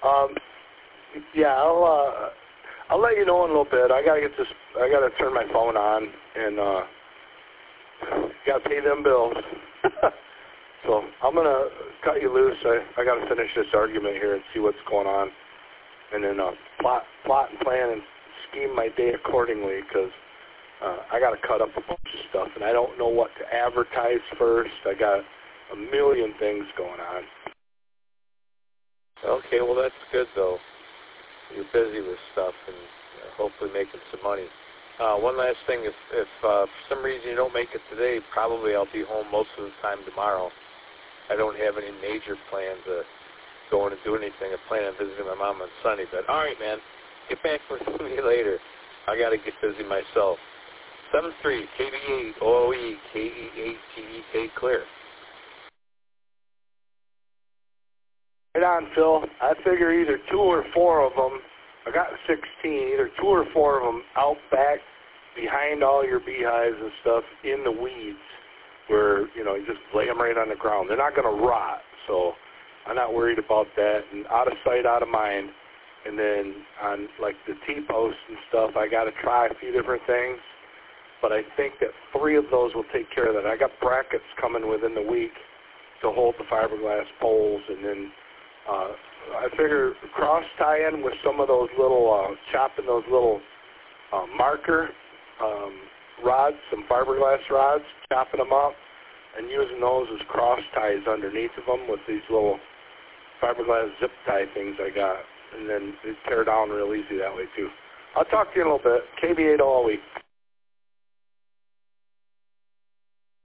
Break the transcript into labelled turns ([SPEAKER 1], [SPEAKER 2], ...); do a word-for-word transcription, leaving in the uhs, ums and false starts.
[SPEAKER 1] Um, yeah, I'll uh, I'll let you know in a little bit. I gotta get this. I gotta turn my phone on and uh, gotta pay them bills. So I'm gonna cut you loose. I I gotta finish this argument here and see what's going on, and then uh, plot plot and plan and scheme my day accordingly because uh, I gotta cut up a bunch of stuff and I don't know what to advertise first. I got a million things going on.
[SPEAKER 2] Okay, well that's good though. You're busy with stuff and uh, hopefully making some money. Uh, one last thing, if, if uh, for some reason you don't make it today, probably I'll be home most of the time tomorrow. I don't have any major plans to go in and do anything. I plan on visiting my mom on Sunday, but all right, man, get back with me later. I got to get busy myself. seven three K B eight O O E K E eight T E K clear.
[SPEAKER 1] Right on, Phil. I figure either two or four of them, I got sixteen, either two or four of them out back behind all your beehives and stuff in the weeds where, you know, you just lay them right on the ground. They're not going to rot, so I'm not worried about that. And out of sight, out of mind. And then on, like, the T-posts and stuff, I got to try a few different things. But I think that three of those will take care of that. I got brackets coming within the week to hold the fiberglass poles, and then Uh, I figure cross tie in with some of those little, uh, chopping those little uh, marker um, rods, some fiberglass rods, chopping them up and using those as cross ties underneath of them with these little fiberglass zip tie things I got. And then they tear down real easy that way too. I'll talk to you in a little bit. K B eight all week.